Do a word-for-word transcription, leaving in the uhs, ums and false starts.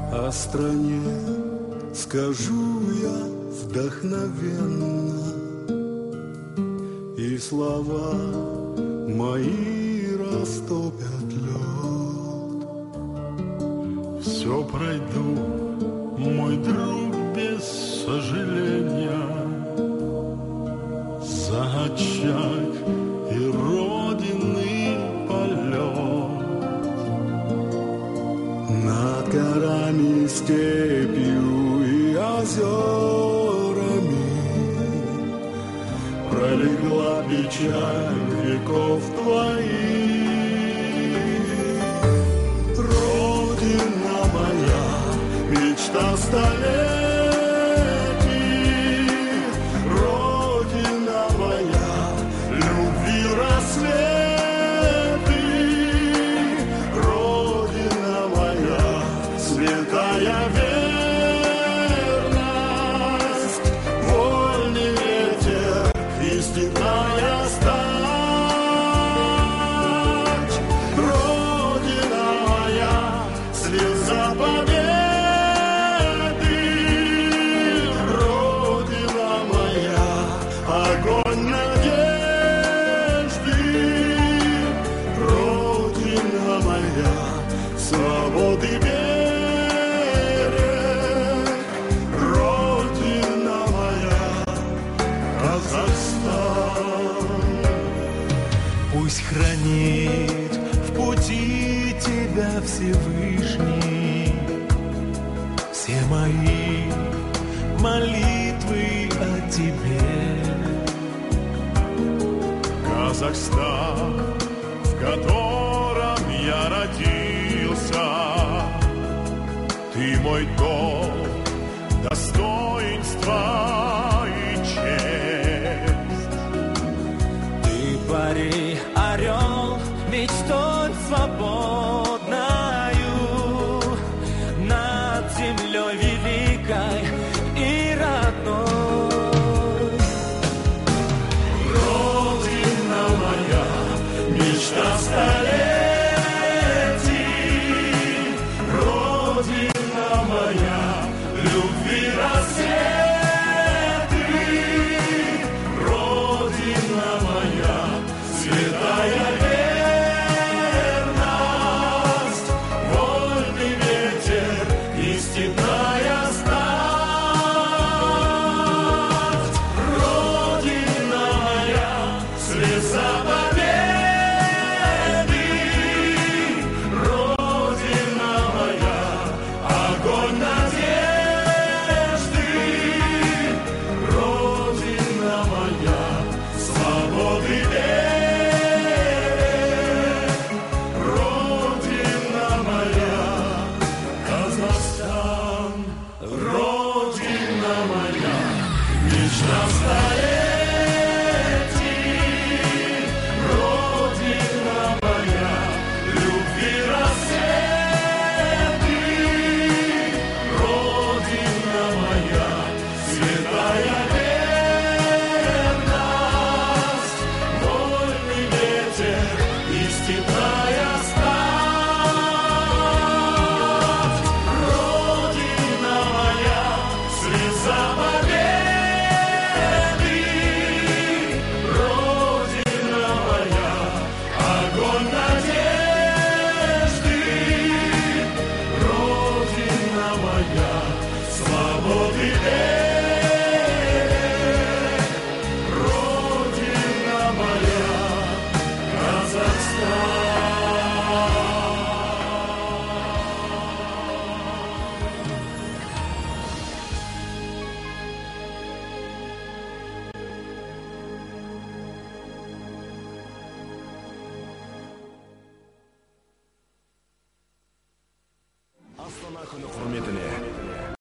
О стране скажу я вдохновенно, и слова мои растопят лед. Все пройду, мой друг, без сожаления, за очаг и родины полет. Над горами, степью и озерами пролегла печаль веков твоих. Родина моя, мечта столетий, Родина моя, любви рассветы, Родина моя, святая верность, вольный ветер и степная стать. Родина моя, слеза победы, Родина моя, огонь надежды, Родина моя, свободы берег, Родина моя, Казахстан. Пусть хранит в пути тебя Всевышний все мои молитвы о тебе. Казахстан, в котором я родился, ты мой дом, достоинство и честь. Ты пари, орел, мечтой свободною над землей великой и родной. Родина моя, мечта столетий, Родина моя, любви рассветы, Родина моя, святая верность, вольный ветер и степная стать. Родина моя, слеза победы, Родина моя, огонь надежды, Родина моя, свободы берег, Родина моя, Казахстан, Родина моя, мечта столетий, Родина моя, любви рассветы, Родина моя, святая верность, вольный ветер и степная стать. Родина моя, слеза победы, Родина моя, огонь надежды, Родина моя, свободы берег, Родина моя, Казахстан. Астана күні құрметіне